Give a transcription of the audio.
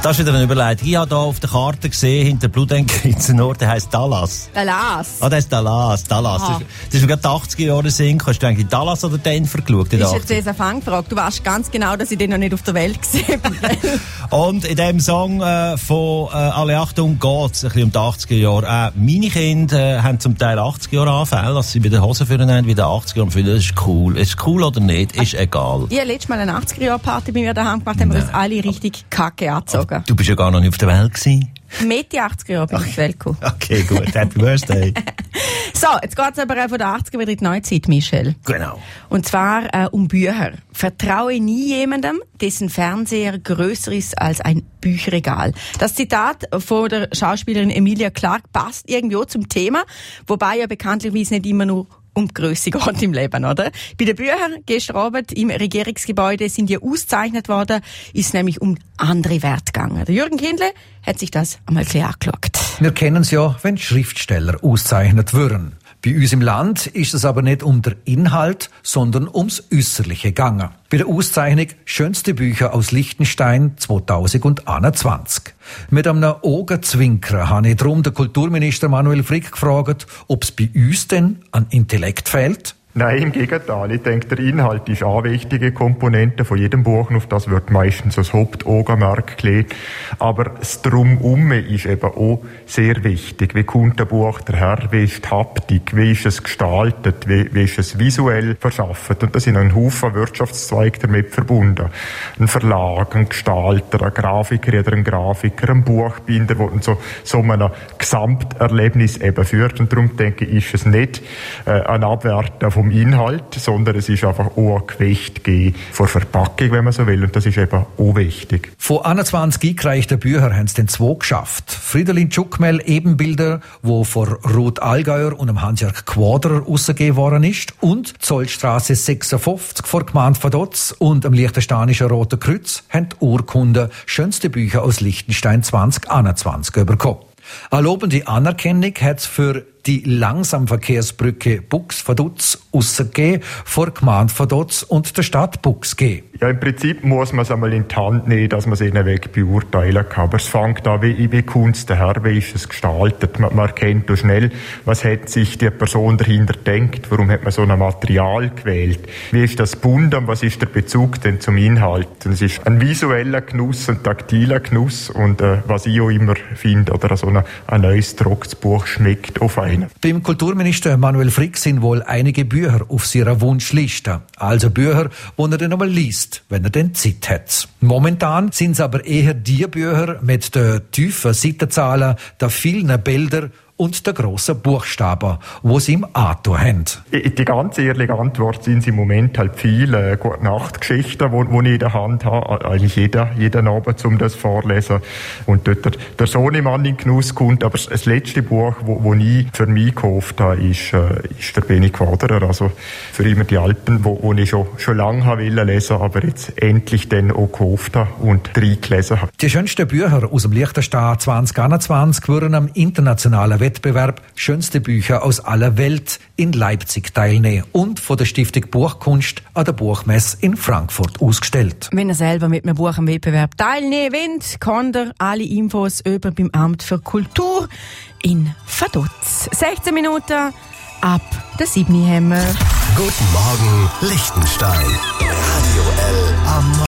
Das ist wieder eine Überleitung. Ich habe hier auf der Karte gesehen, hinter Bludenk gibt es einen Ort, der heisst Dallas. Dallas? Ah, das ist Dallas. Das ist gerade die 80er-Jahre-Sinn. Hast du eigentlich Dallas oder Denver geschaut? Das ist jetzt eine Fangfrage. Du weißt ganz genau, dass ich den noch nicht auf der Welt gesehen habe. Und in diesem Song von «Alle Achtung» geht es ein bisschen um die 80er-Jahre. Meine Kinder haben zum Teil 80er-Jahre-Anfälle, dass sie bei den Hosen führen haben, wie den 80er und finden, das ist cool. Ist es cool oder nicht? Ist egal. Ich habe letztes Mal eine 80er-Jahre-Party bei mir daheim gemacht, haben wir uns alle richtig kacke angezogen. Du bist ja gar noch nicht auf der Welt gewesen. Mitte 80er Jahre bin ich auf die Welt gekommen. Okay, gut. Happy Birthday. So, jetzt geht es aber von der 80er wieder in die Neuzeit, Michel. Genau. Und zwar um Bücher. Vertraue nie jemandem, dessen Fernseher grösser ist als ein Bücherregal. Das Zitat von der Schauspielerin Emilia Clarke passt irgendwie auch zum Thema, wobei ja bekanntlicherweise nicht immer nur um die Grösse geht im Leben, oder? Bei den Büchern gestern Abend im Regierungsgebäude sind die ausgezeichnet worden, ist nämlich um andere Werte gegangen. Der Jürgen Kindle hat sich das einmal klar angeschaut. Wir kennen es ja, wenn Schriftsteller ausgezeichnet würden. Bei uns im Land ist es aber nicht um den Inhalt, sondern ums Äußerliche gegangen. Bei der Auszeichnung «Schönste Bücher aus Liechtenstein 2021». Mit einem Augenzwinkern habe ich darum den Kulturminister Manuel Frick gefragt, ob es bei uns denn an Intellekt fehlt. Nein, im Gegenteil. Ich denke, der Inhalt ist eine wichtige Komponente von jedem Buch. Auf das wird meistens das Hauptaugenmerk gelegt. Aber das Drumherum ist eben auch sehr wichtig. Wie kommt ein Buch daher? Wie ist die Haptik? Wie ist es gestaltet? Wie ist es visuell verschafft? Und da sind ein Haufen Wirtschaftszweige damit verbunden. Ein Verlag, ein Gestalter, ein Grafiker oder ein Grafiker, ein Buchbinder, der so einem Gesamterlebnis eben führt. Und darum denke ich, ist es nicht ein Abwerten vom Inhalt, sondern es ist einfach auch ein Gewicht geben vor Verpackung, wenn man so will, und das ist eben auch wichtig. Von 21 eingereichten Büchern haben es den 2 geschafft. Fridolin Tschuckmel Ebenbilder, wo von Ruth Allgäuer und dem Hans-Jörg Quadrer rausgegeben worden ist, und Zollstraße 56 vor Gmand Vaduz und am Liechtensteinischen Roten Kreuz haben die Urkunde «Schönste Bücher aus Liechtenstein 2021» bekommen. Eine lobende Anerkennung hat es für die Langsamverkehrsbrücke Bux-Vaduz rausgegeben, vor Gmand Vaduz und der Stadt Bux gegeben. Ja, im Prinzip muss man es einmal in die Hand nehmen, dass man es in einen Weg beurteilen kann. Aber es fängt an, wie Kunst daher, wie ist es gestaltet. Man erkennt da schnell, was hat sich die Person dahinter denkt, warum hat man so ein Material gewählt, wie ist das gebunden, was ist der Bezug denn zum Inhalt. Und es ist ein visueller Genuss, ein taktiler Genuss und was ich auch immer finde, oder so ein neues trockenes Buch schmeckt auf einen. Beim Kulturminister Manuel Frick sind wohl einige Bücher auf seiner Wunschliste. Also Bücher, die er dann einmal liest, wenn er denn Zeit hat. Momentan sind es aber eher die Bücher mit den tiefen Seitenzahlen, den vielen Bildern und der grossen Buchstaben, die sie im Auto haben. Die ganz ehrliche Antwort sind im Moment halt viele Gute-Nacht-Geschichten, die ich in der Hand habe. Eigentlich jeden Abend, um das vorzulesen. Und dort der Sohnemann in Genuss kommt. Aber das letzte Buch, das ich für mich gekauft habe, ist der Benny Quadrer. Also für immer die Alpen, wo ich schon lange lesen wollte, aber jetzt endlich dann auch gekauft habe und reingelesen habe. Die schönsten Bücher aus dem Liechtenstein 2021 wurden am internationalen Wettbewerb «Schönste Bücher aus aller Welt» in Leipzig teilnehmen und von der Stiftung Buchkunst an der Buchmesse in Frankfurt ausgestellt. Wenn ihr selber mit einem Buch am Wettbewerb teilnehmen wollt, könnt ihr alle Infos über beim Amt für Kultur in Vaduz. 16 Minuten ab der 7. haben wir. Guten Morgen, Liechtenstein. Radio L am